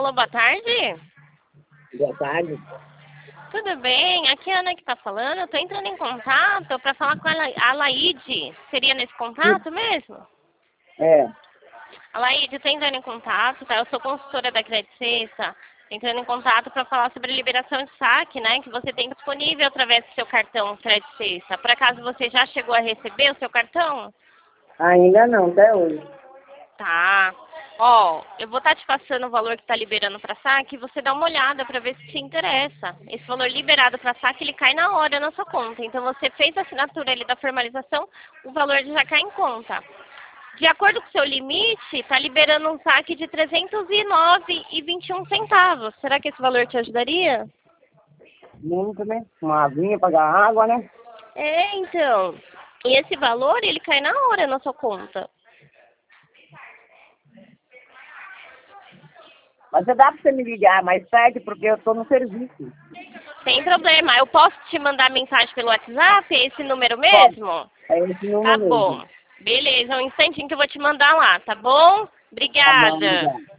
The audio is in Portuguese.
Alô, boa tarde. Boa tarde. Tudo bem? Aqui é a Ana que tá falando. Eu tô entrando em contato para falar com a Laide. Seria nesse contato mesmo? É. A Laide, tô entrando em contato, tá? Eu sou consultora da Credit Sexta. Entrando em contato para falar sobre a liberação de saque, né? Que você tem disponível através do seu cartão Credit Sexta. Por acaso você já chegou a receber o seu cartão? Ainda não, até hoje. Tá. Ó, eu vou estar te passando o valor que está liberando para saque e você dá uma olhada para ver se te interessa. Esse valor liberado para saque, ele cai na hora na sua conta. Então, você fez a assinatura ali da formalização, o valor já cai em conta. De acordo com o seu limite, está liberando um saque de R$ 309,21. Será que esse valor te ajudaria? Muito, né? Uma aguinha, pagar água, né? É, então. E esse valor, ele cai na hora na sua conta. Mas dá pra você me ligar mais tarde, porque eu tô no serviço. Sem problema. Eu posso te mandar mensagem pelo WhatsApp? É esse número mesmo? É esse Tá número bom. mesmo. Beleza, um instantinho que eu vou te mandar lá, tá bom? Tá bom, Obrigada. obrigado.